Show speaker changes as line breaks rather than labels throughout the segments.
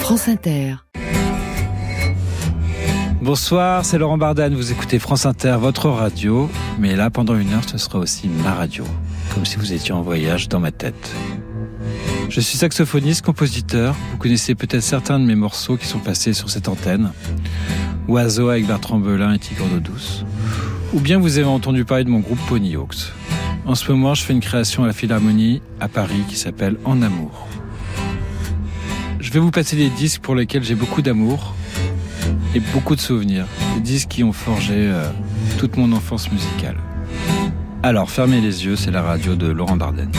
France Inter.
Bonsoir, c'est Laurent Bardane, vous écoutez France Inter, votre radio, mais là pendant une heure ce sera aussi ma radio, comme si vous étiez en voyage dans ma tête. Je suis saxophoniste, compositeur, vous connaissez peut-être certains de mes morceaux qui sont passés sur cette antenne, Oiseau avec Bertrand Belin et Tigre d'eau douce, ou bien vous avez entendu parler de mon groupe Ponyhawks. En ce moment je fais une création à la Philharmonie à Paris qui s'appelle En Amour. Je vais vous passer des disques pour lesquels j'ai beaucoup d'amour et beaucoup de souvenirs. Des disques qui ont forgé toute mon enfance musicale. Alors, fermez les yeux, c'est la radio de Laurent Bardane.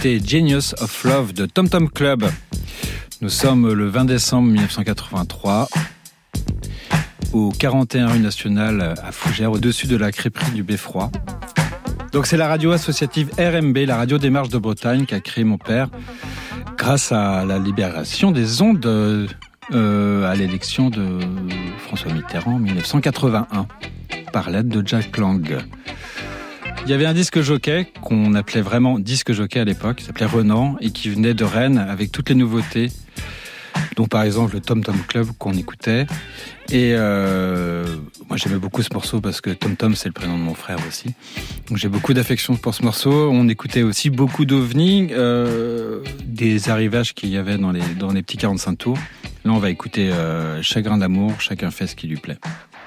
C'était Genius of Love de Tom Tom Club. Nous sommes le 20 décembre 1983 au 41 rue Nationale à Fougères, au-dessus de la crêperie du Beffroi. Donc c'est la radio associative RMB, la radio des Marches de Bretagne, qu'a créé mon père grâce à la libération des ondes à l'élection de François Mitterrand en 1981 par l'aide de Jack Lang. Il y avait un disque jockey qu'on appelait vraiment disque jockey à l'époque, qui s'appelait Renan et qui venait de Rennes avec toutes les nouveautés, dont par exemple le Tom Tom Club qu'on écoutait. Et moi j'aimais beaucoup ce morceau parce que Tom Tom c'est le prénom de mon frère aussi. Donc j'ai beaucoup d'affection pour ce morceau. On écoutait aussi beaucoup d'ovnis, des arrivages qu'il y avait dans les petits 45 tours. Là on va écouter Chagrin d'amour, chacun fait ce qui lui plaît.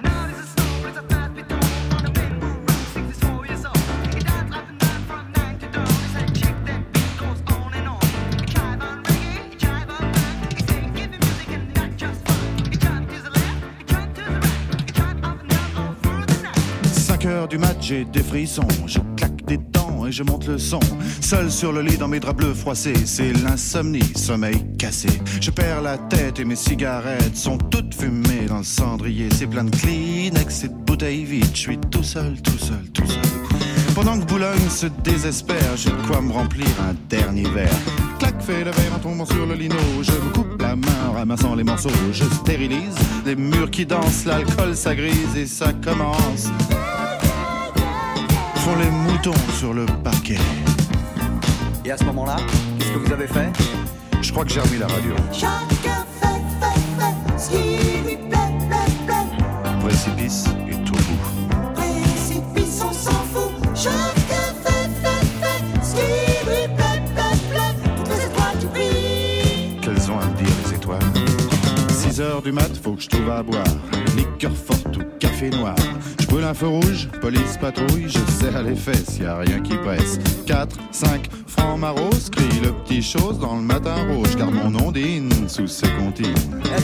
Du match, j'ai des frissons, je claque des dents et je monte le son. Seul sur le lit dans mes draps bleus froissés, c'est l'insomnie, sommeil cassé. Je perds la tête et mes cigarettes sont toutes fumées dans le cendrier. C'est plein de Kleenex et de bouteilles vides, je suis tout seul. Pendant que Boulogne se désespère, j'ai de quoi me remplir un dernier verre. Clac, fait le verre en tombant sur le lino. Je me coupe la main en ramassant les morceaux. Je stérilise les murs qui dansent, l'alcool ça grise et ça commence. Font les moutons sur le parquet.
Et à ce moment-là, qu'est-ce que vous avez fait ?
Je crois que j'ai remis la radio.
Chacun fait ce qui lui plaît.
Précipice et tout bout.
Précipice, on s'en fout. Chacun fait ce qui lui plaît. Toutes les étoiles qui brillent.
Qu'elles ont à me dire les étoiles. 6h du mat, faut que je trouve à boire. Liqueur forte ou café noir. Je brûle un feu rouge, police patrouille, je serre les fesses, y a rien qui presse. 4, 5 francs maros, crie le petit chose dans le matin rouge, car mon ondine sous ses comptines.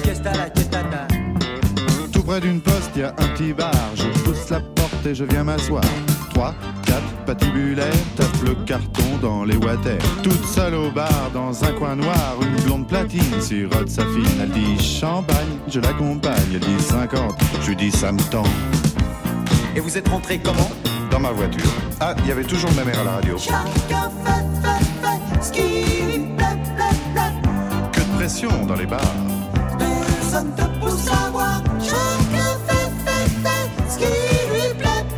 Tout près d'une poste, y a un petit bar, je pousse la porte et je viens m'asseoir. 3, 4 patibulaires, tape le carton dans les water. Toute seule au bar, dans un coin noir, une blonde platine sirote sa fine. Elle dit champagne, je l'accompagne, elle dit 50, je lui dis ça me tend.
Et vous êtes rentré comment ?
Dans ma voiture. Ah, il y avait toujours ma mère à la radio.
Chacun fait ce qui lui plaît.
Que de pression dans les bars.
Personne te pousse à voir. Chacun fait ce qui lui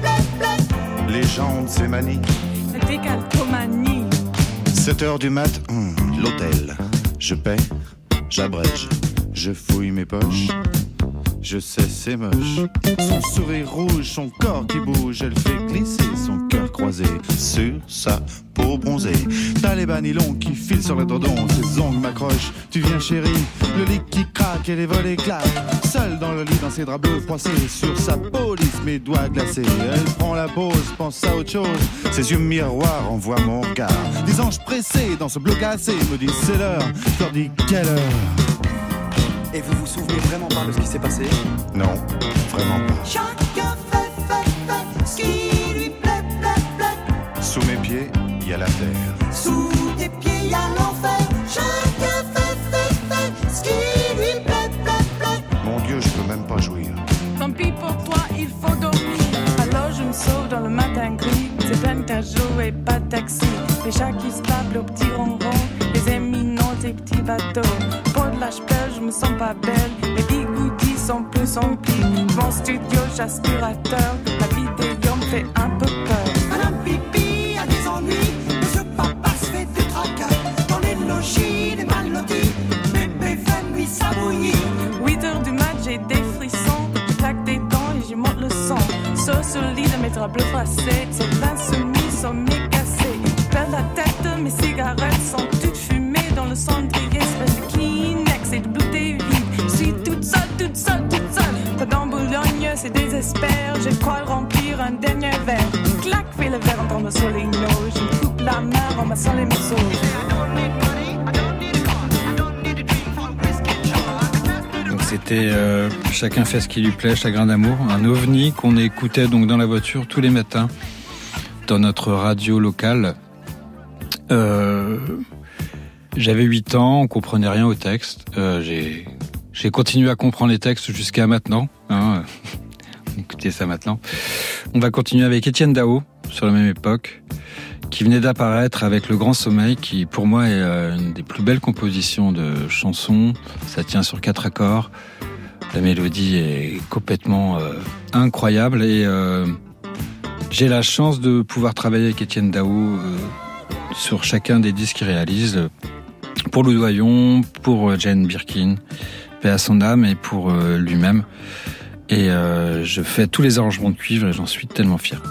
plaît.
Les gens ont de ces manies.
La décalcomanie.
7h du mat, l'hôtel. Je paie, j'abrège, je fouille mes poches. Je sais, c'est moche. Son sourire rouge, son corps qui bouge, elle fait glisser son cœur croisé sur sa peau bronzée. T'as les bas nylons qui filent sur le dodon, ses ongles m'accrochent. Tu viens chérie, le lit qui craque et les volets claquent. Seule dans le lit, dans ses draps bleus froissés, sur sa peau lisse, mes doigts glacés. Elle prend la pause, pense à autre chose. Ses yeux miroirs envoient mon regard. Des anges pressés dans ce bloc cassé me disent c'est l'heure. Je leur dis quelle heure.
Et vous vous souvenez vraiment pas de ce qui s'est passé ?
Non, vraiment pas.
Chacun fait ce qui lui plaît.
Sous mes pieds, il y a la terre.
Sous tes pieds, y a l'enfer. Chacun fait ce qui lui plaît.
Mon Dieu, je peux même pas jouir.
Tant pis pour toi, il faut dormir. Alors je me sauve dans le matin gris. C'est peine à jouer, pas de taxi. Les chats qui se tapent au petit ronron. Les éminents, des petits bateaux. Pour de l'âge pleure, je me sens pas belle. Les bigoudis sont plus emplis. Mon studio, j'aspirateur. La vidéo me fait un peu peur.
Madame Pipi a des ennuis. Monsieur Papa se fait des tracas. Dans les logis, les mal lotis. Bébé fait nuit ça bouillit.
8h du mat, j'ai des frissons. Je claque des dents et j'y monte le son. Sauce au lit de mes draps bleus froissés. C'est l'insomnie, sommeil cassé. Je perds la tête, mes cigarettes sont toutes fumées dans le cendrier. Espèce de Kleenex et de bouteilles vides. Je suis toute seule. Pendant Boulogne, c'est désespère. Je crois remplir un dernier verre. Clac, fais le verre en tombant sur les noix. Je me coupe la main en ramassant les morceaux.
Donc c'était Chacun fait ce qui lui plaît, Chagrin d'amour, un ovni qu'on écoutait donc dans la voiture tous les matins dans notre radio locale. J'avais 8 ans, on comprenait rien au texte. J'ai continué à comprendre les textes jusqu'à maintenant. Hein. Écoutez ça maintenant. On va continuer avec Etienne Dao, sur la même époque, qui venait d'apparaître avec Le Grand Sommeil, qui pour moi est une des plus belles compositions de chansons. Ça tient sur 4 accords. La mélodie est complètement incroyable et j'ai la chance de pouvoir travailler avec Etienne Dao sur chacun des disques qu'il réalise, pour Lou Doyon, pour Jane Birkin, paix à son âme, et pour lui-même. Et je fais tous les arrangements de cuivre et j'en suis tellement fier.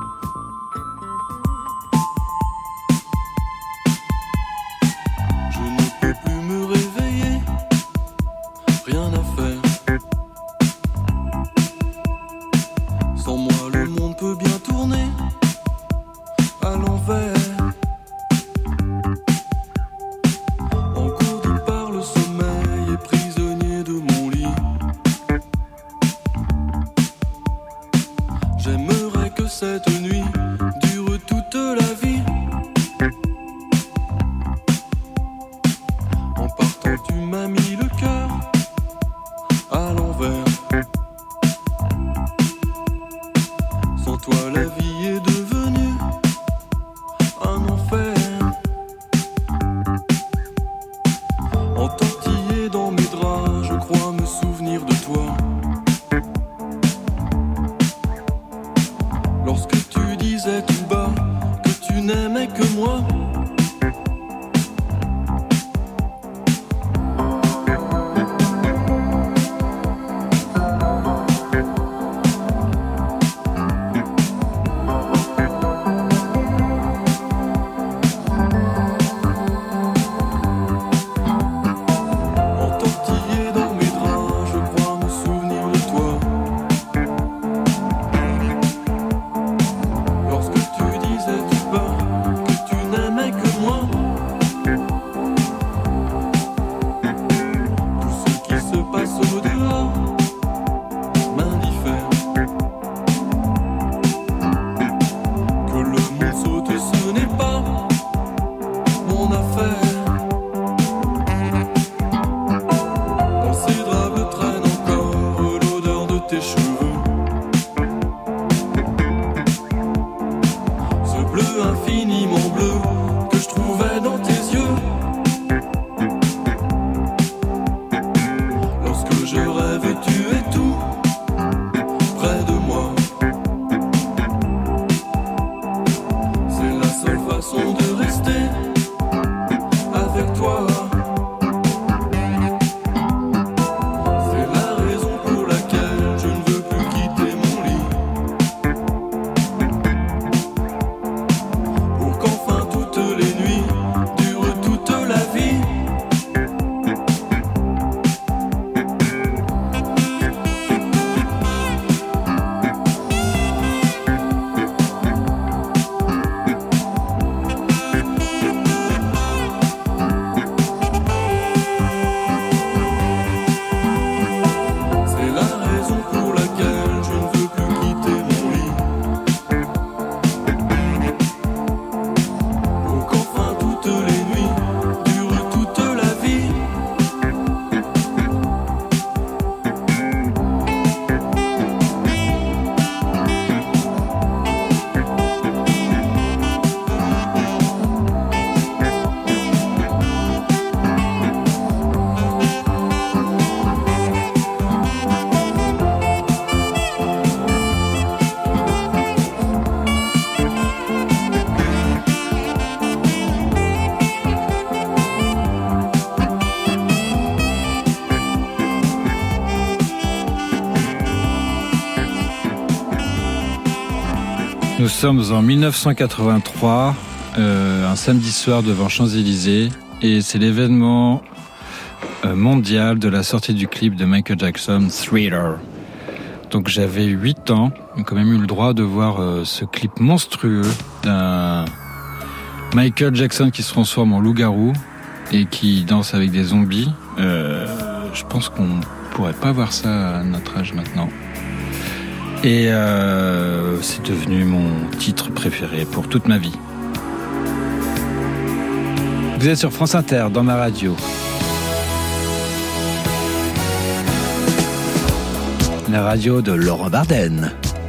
Nous sommes en 1983, un samedi soir devant Champs-Élysées, et c'est l'événement mondial de la sortie du clip de Michael Jackson, Thriller. Donc j'avais 8 ans, j'ai quand même eu le droit de voir ce clip monstrueux d'un Michael Jackson qui se transforme en loup-garou et qui danse avec des zombies. Je pense qu'on pourrait pas voir ça à notre âge maintenant. Et c'est devenu mon titre préféré pour toute ma vie. Vous êtes sur France Inter, dans ma radio. La radio de Laurent Bardenne.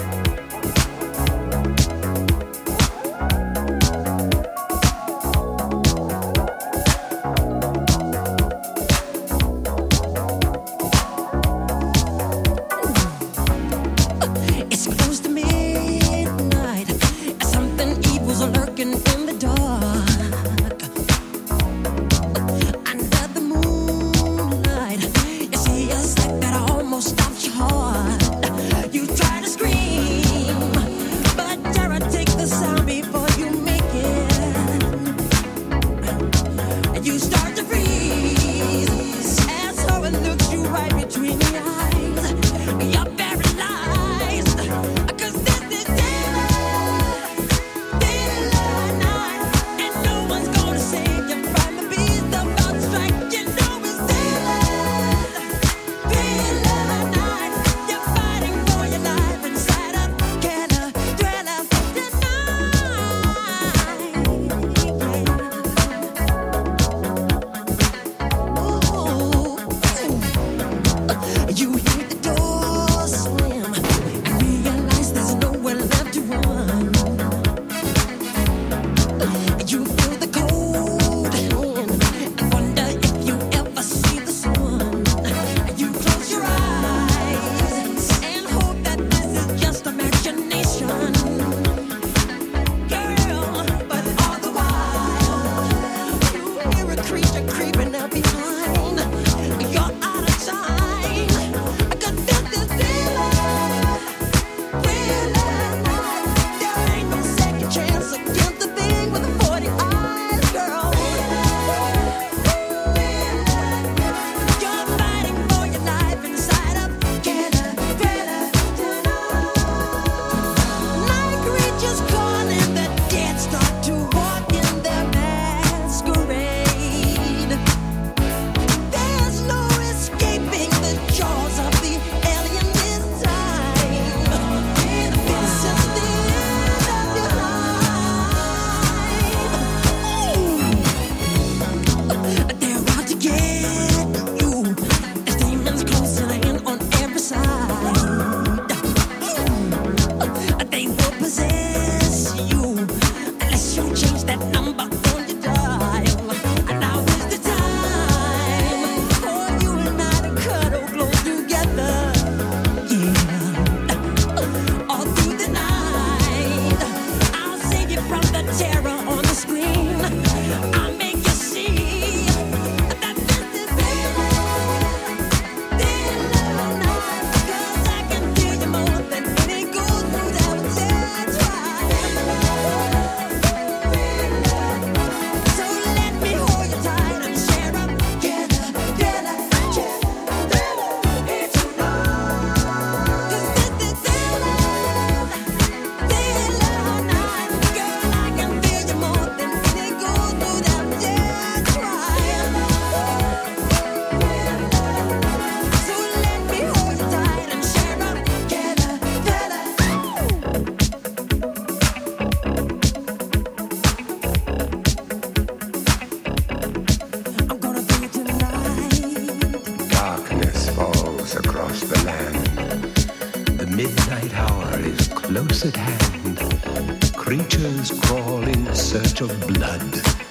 close at hand. Creatures crawl in search of blood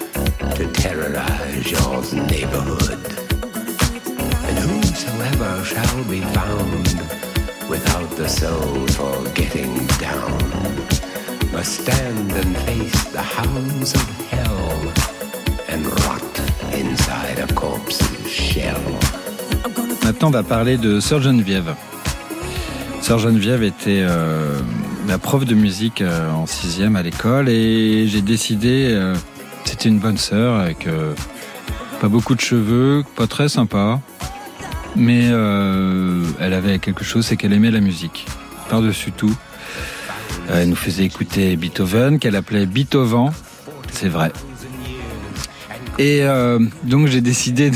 to terrorize your neighborhood. And whosoever shall be found without the soul for getting down must stand and face the hounds of hell and rot inside a corpse's shell.
Maintenant, on va parler de Sœur Geneviève. Sœur Geneviève était la prof de musique en 6e à l'école et j'ai décidé, c'était une bonne sœur avec pas beaucoup de cheveux, pas très sympa, mais elle avait quelque chose, c'est qu'elle aimait la musique, par-dessus tout. Elle nous faisait écouter Beethoven, qu'elle appelait Beethoven, c'est vrai. Et donc j'ai décidé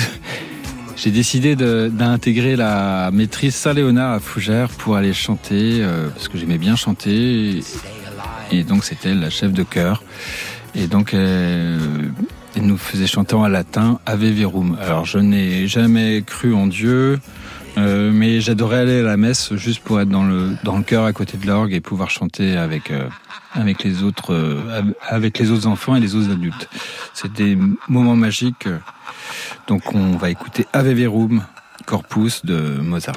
d'intégrer la maîtrise Saint-Léonard à Fougères pour aller chanter, parce que j'aimais bien chanter. Et donc c'était la chef de chœur. Et donc et nous faisait chanter en latin Ave Verum. Alors je n'ai jamais cru en Dieu, mais j'adorais aller à la messe juste pour être dans le chœur à côté de l'orgue et pouvoir chanter avec les autres enfants et les autres adultes. C'est des moments magiques. Donc on va écouter Ave Verum Corpus de Mozart.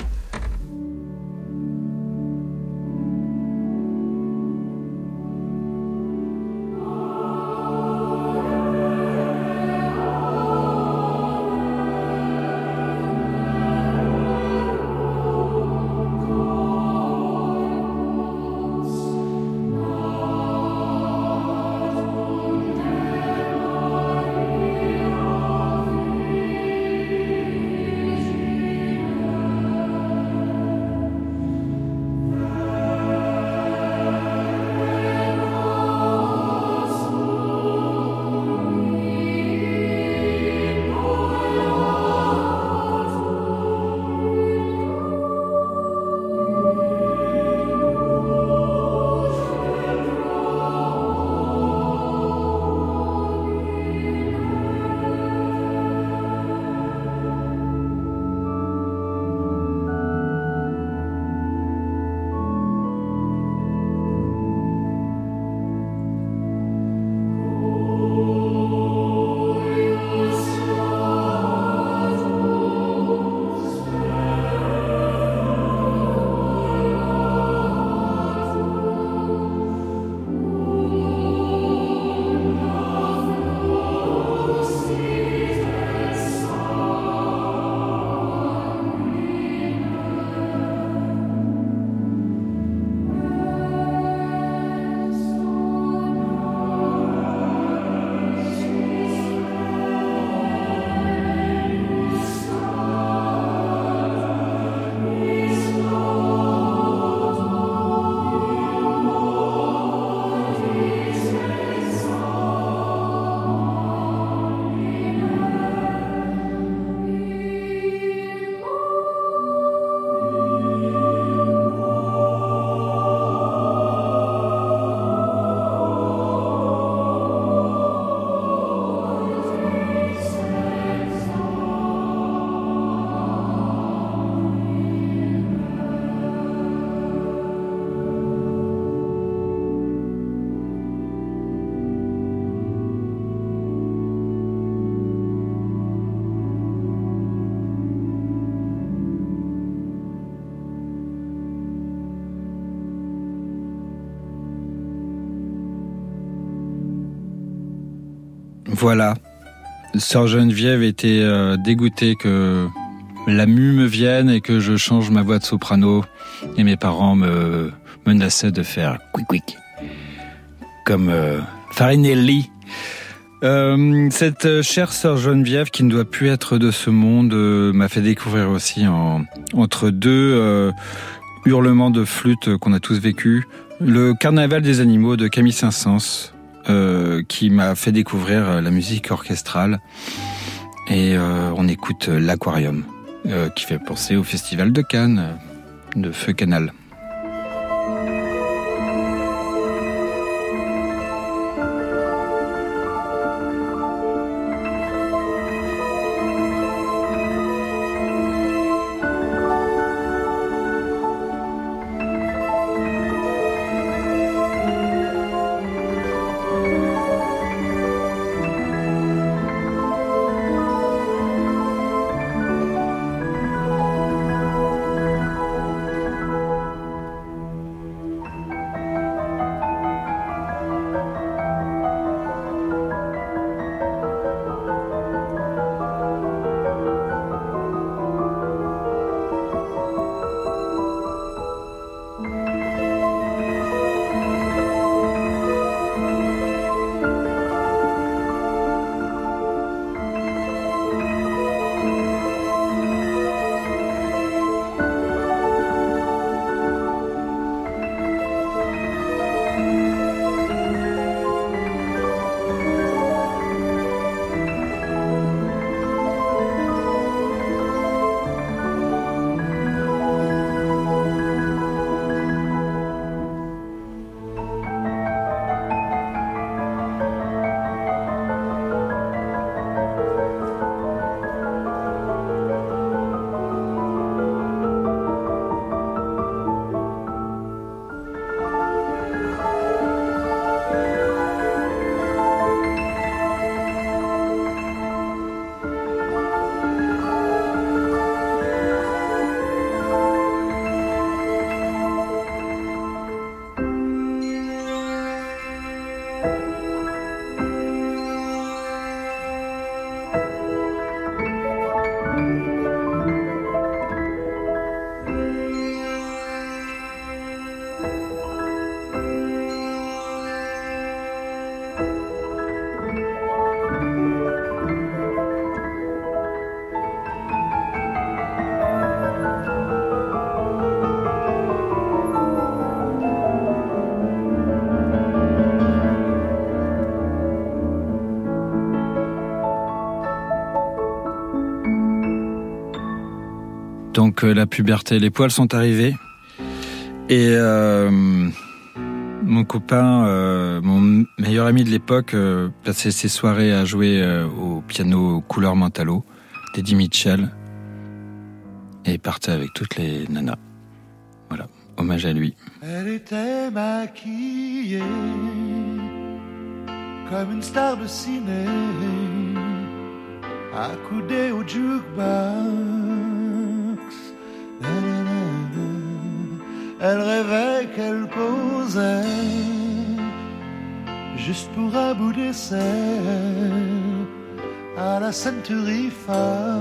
Voilà. Sœur Geneviève était dégoûtée que la mue me vienne et que je change ma voix de soprano. Et mes parents me menaçaient de faire quick comme Farinelli. Cette chère sœur Geneviève, qui ne doit plus être de ce monde, m'a fait découvrir aussi entre deux hurlements de flûte qu'on a tous vécu, le Carnaval des animaux de Camille Saint-Saëns, qui m'a fait découvrir la musique orchestrale. Et on écoute l'Aquarium, qui fait penser au Festival de Cannes, de Feu Canal. Donc la puberté, les poils sont arrivés. Et mon copain, mon meilleur ami de l'époque, passait ses soirées à jouer au piano couleur Mentalo d'Eddie Mitchell. Et partait avec toutes les nanas. Voilà, hommage à lui.
Elle était maquillée comme une star de ciné, accoudée au jukebox. Elle rêvait qu'elle posait juste pour un bout d'essai à la Century Fox.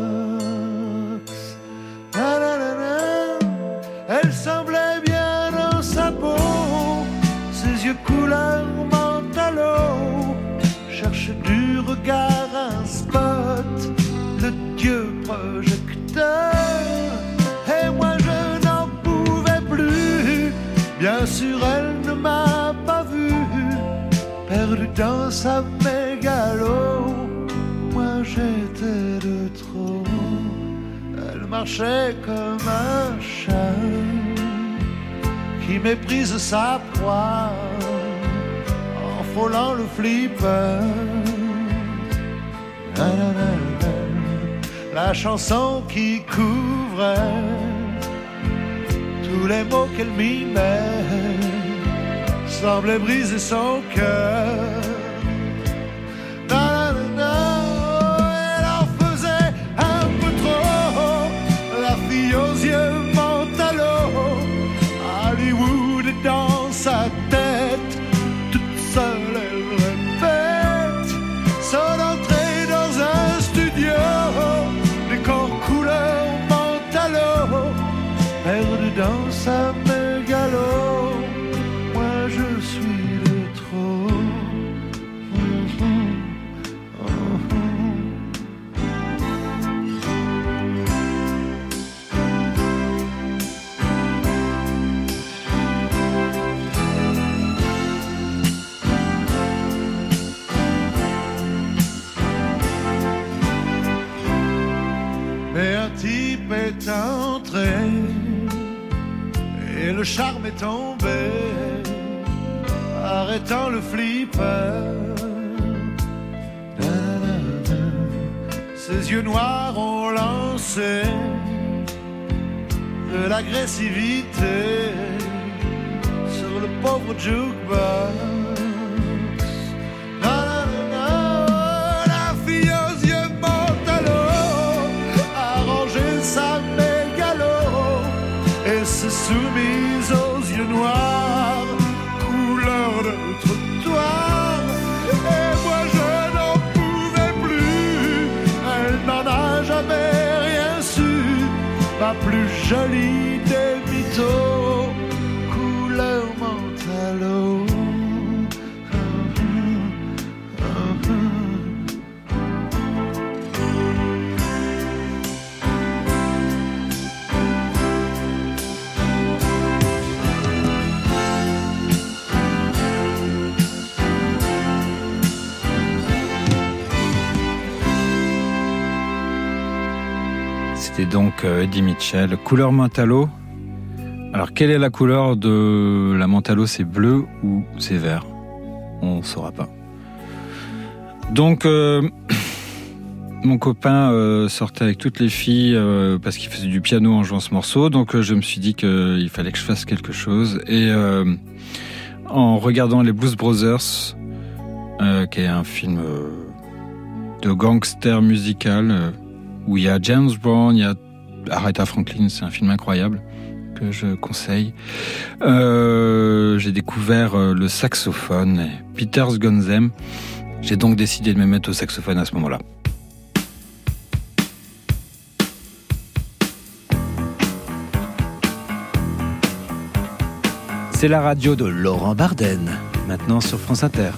Elle semblait bien dans sa peau, ses yeux couleur Mentalo cherchent du regard un spot, le dieu projecteur. Et moi je n'en pouvais plus, bien sûr elle ne m'a pas vu, perdu dans sa mégalo. Moi j'étais de trop. Elle marchait comme un chat qui méprise sa proie en frôlant le flipper. La chanson qui couvrait tous les mots qu'elle mimait semblait briser son cœur. Aux yeux Mentalo, Hollywood est dans sa tête, toute seule elle répète son entrée dans un studio, décor couleur Mentalo, perdu dans sa mégalo. Moi je suis de trop. Mais un type est entré et le charme est tombé, arrêtant le flipper. Ses yeux noirs ont lancé de l'agressivité sur le pauvre jukebox. La fille aux yeux Mentalo a rangé sa mégalo et s'est soumise aux yeux noirs, couleur de trottoir. Et moi je n'en pouvais plus, elle n'en a jamais rien su, ma plus jolie des mythos, couleur Mentalo.
C'était donc Eddie Mitchell, couleur Mentalo. Alors, quelle est la couleur de la Mentalo? C'est bleu ou c'est vert? On ne saura pas. Donc, mon copain sortait avec toutes les filles parce qu'il faisait du piano en jouant ce morceau. Donc, je me suis dit qu'il fallait que je fasse quelque chose. Et en regardant les Blues Brothers, qui est un film de gangster musical, où il y a James Brown, il y a Aretha Franklin, c'est un film incroyable que je conseille. J'ai découvert le saxophone, Peter Gunzem. J'ai donc décidé de me mettre au saxophone à ce moment-là. C'est la radio de Laurent Bardenne, maintenant sur France Inter.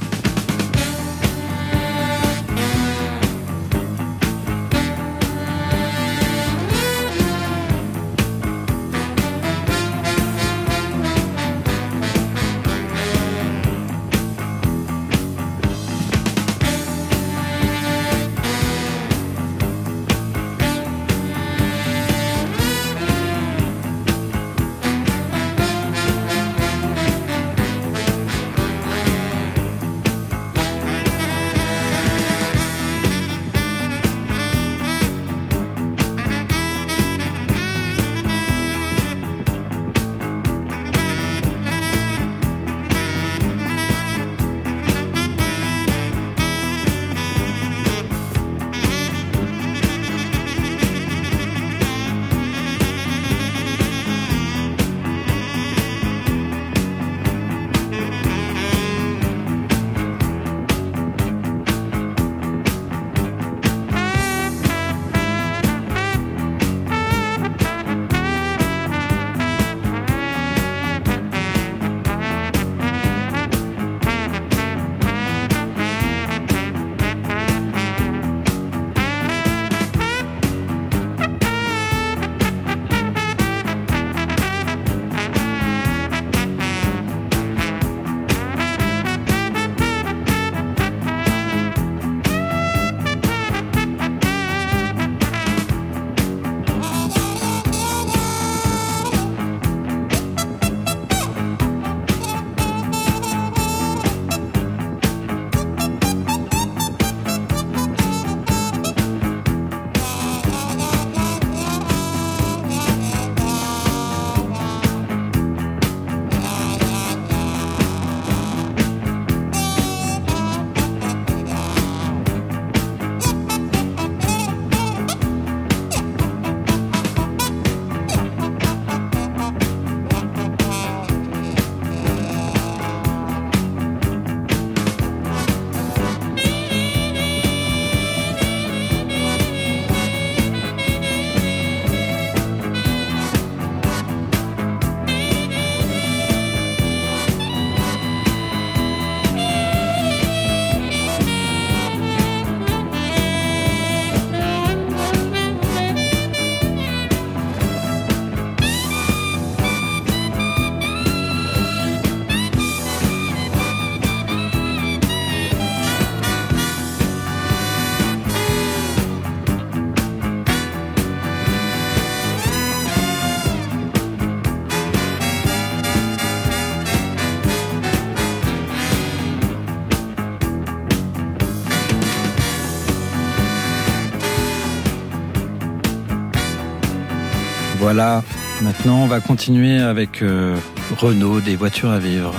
Voilà, maintenant on va continuer avec Renaud, des voitures à vivre.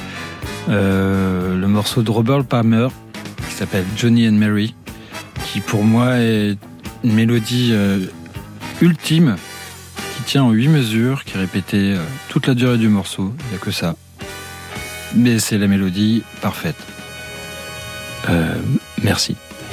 Le morceau de Robert Palmer qui s'appelle Johnny and Mary, qui pour moi est une mélodie ultime, qui tient en 8 mesures, qui est répétée toute la durée du morceau, il n'y a que ça. Mais c'est la mélodie parfaite. Merci.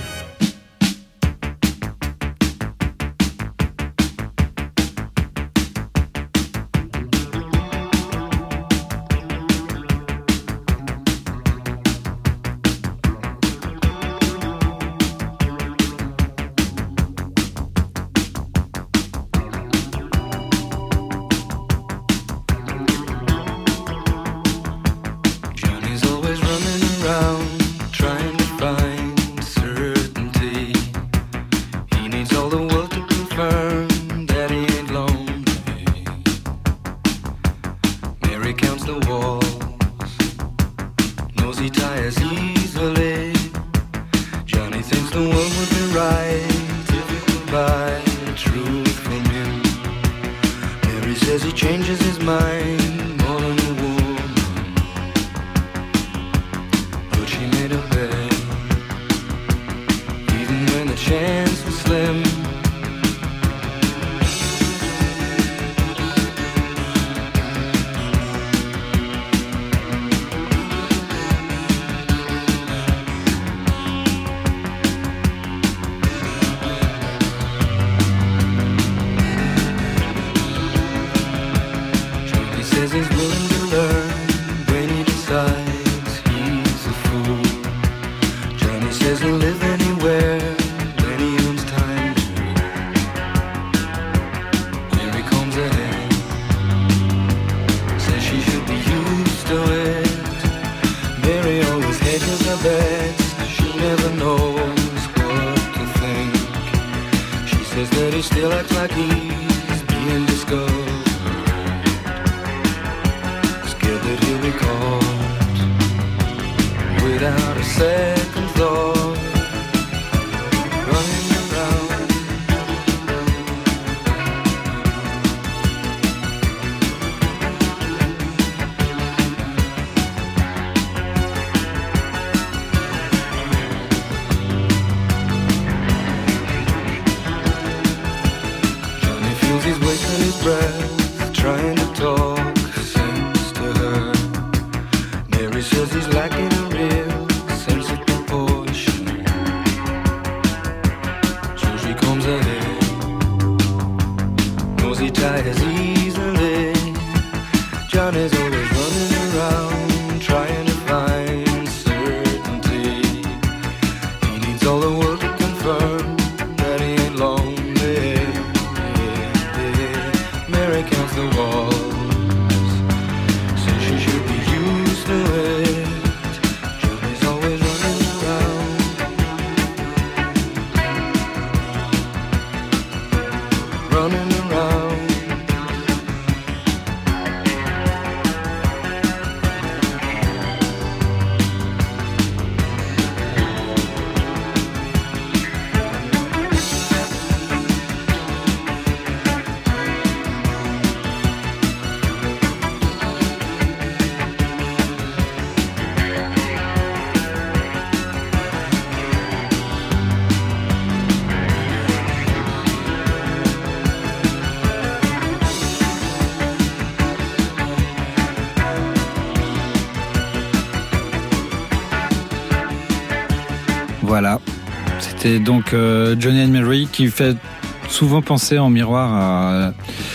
Voilà, c'était donc Johnny and Mary qui fait souvent penser en miroir à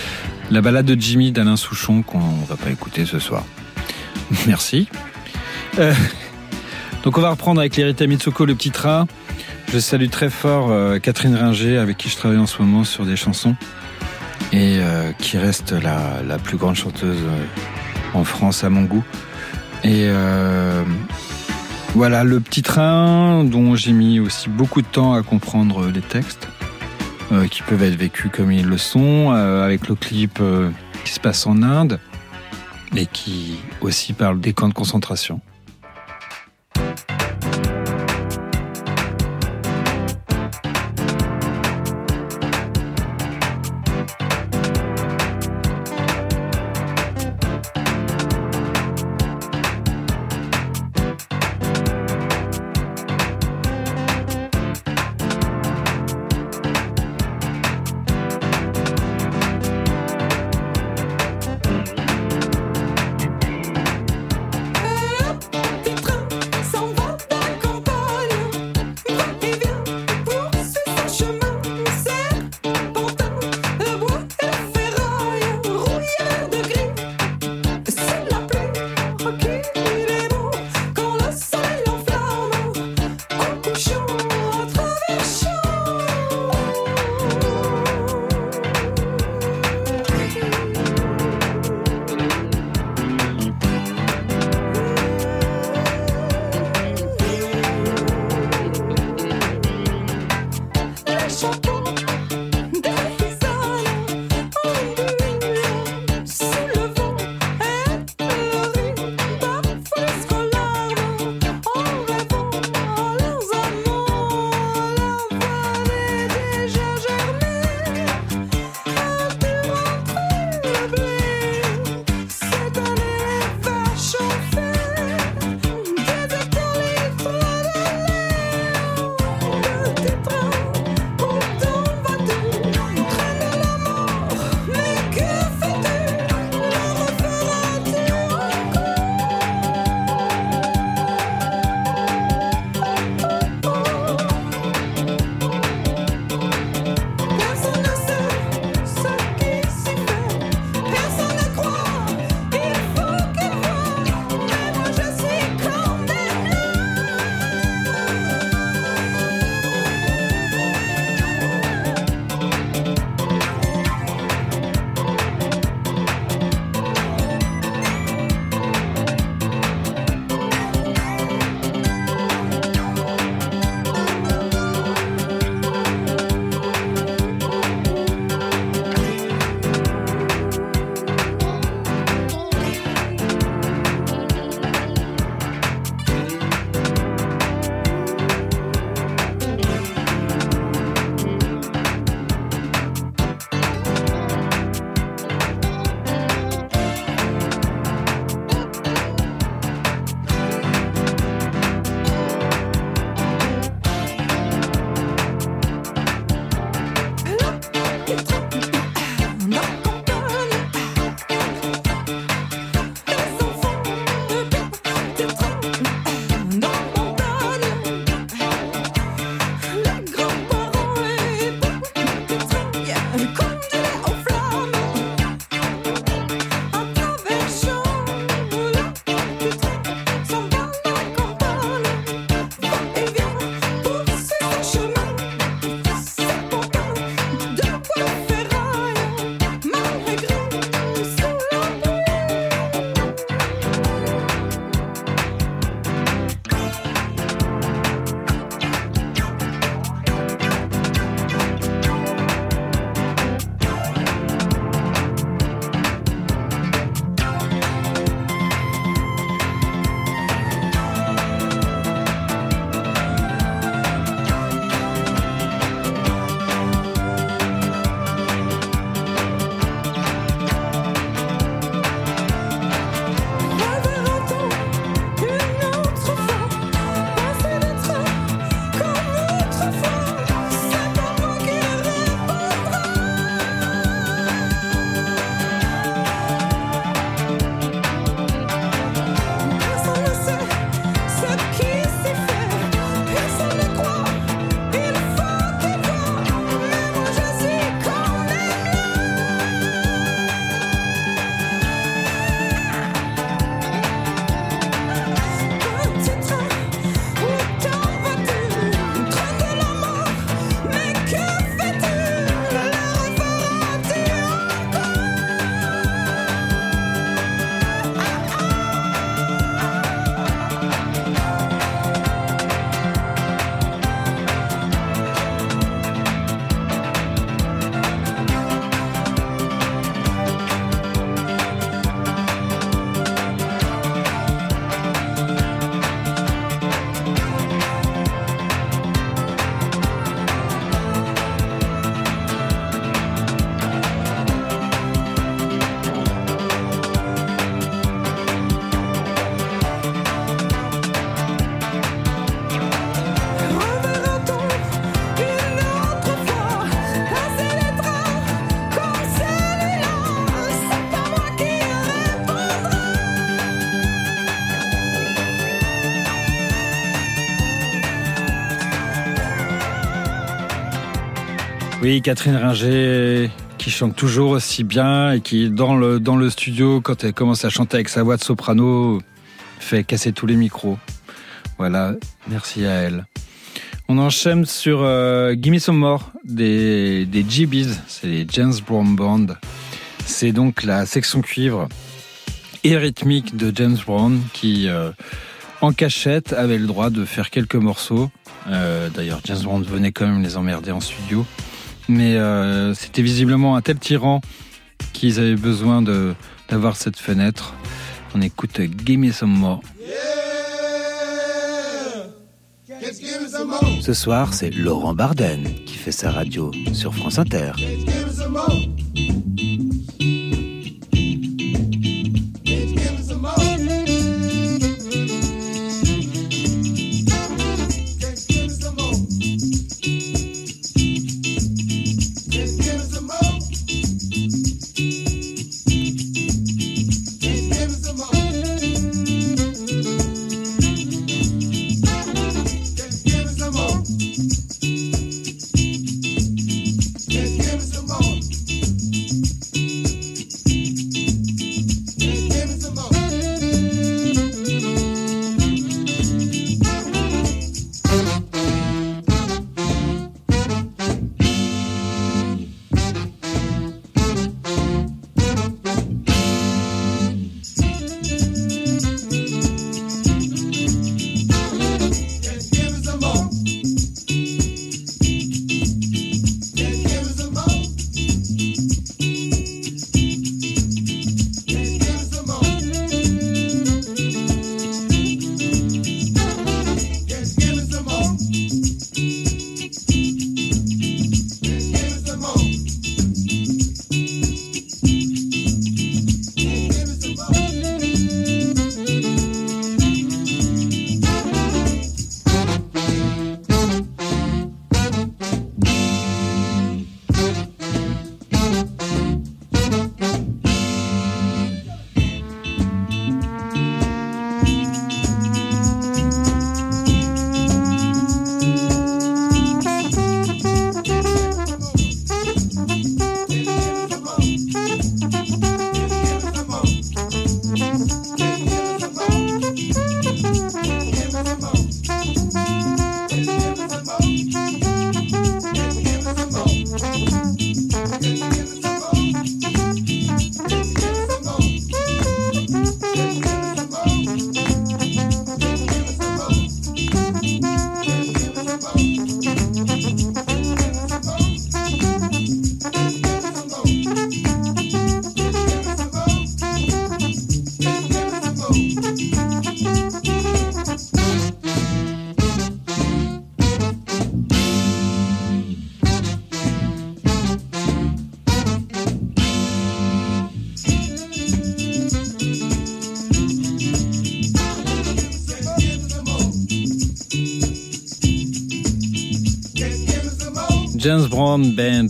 la balade de Jimmy d'Alain Souchon qu'on va pas écouter ce soir. Merci. Donc on va reprendre avec l'Erita Mitsuko, le petit train. Je salue très fort Catherine Ringer avec qui je travaille en ce moment sur des chansons et qui reste la plus grande chanteuse en France à mon goût. Et voilà, le petit train dont j'ai mis aussi beaucoup de temps à comprendre les textes, qui peuvent être vécus comme ils le sont, avec le clip qui se passe en Inde et qui aussi parle des camps de concentration. Oui, Catherine Ringer, qui chante toujours aussi bien et qui, dans le studio, quand elle commence à chanter avec sa voix de soprano, fait casser tous les micros. Voilà, merci à elle. On enchaîne sur Gimme Some More des GBs, c'est les James Brown Band. C'est donc la section cuivre et rythmique de James Brown qui, en cachette, avait le droit de faire quelques morceaux. D'ailleurs, James Brown venait quand même les emmerder en studio. Mais c'était visiblement un tel tyran qu'ils avaient besoin d'avoir cette fenêtre. On écoute Gimme Some More.
Ce soir, c'est Laurent Barden qui fait sa radio sur France Inter.
James Brown Band.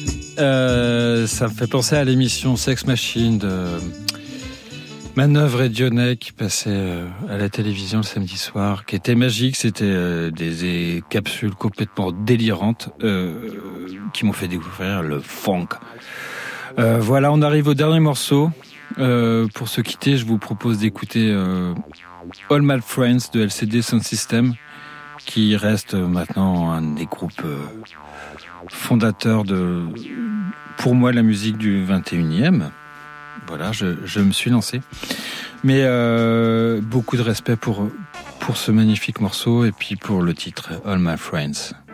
Ça me fait penser à l'émission Sex Machine de Manœuvre et Dionnet qui passait à la télévision le samedi soir, qui était magique. C'était des capsules complètement délirantes qui m'ont fait découvrir le funk. Voilà, on arrive au dernier morceau. Pour se quitter, je vous propose d'écouter All My Friends de LCD Sound System, qui reste maintenant un des groupes fondateurs de, pour moi, la musique du 21e. Voilà, je me suis lancé. Mais beaucoup de respect pour ce magnifique morceau et puis pour le titre All My Friends.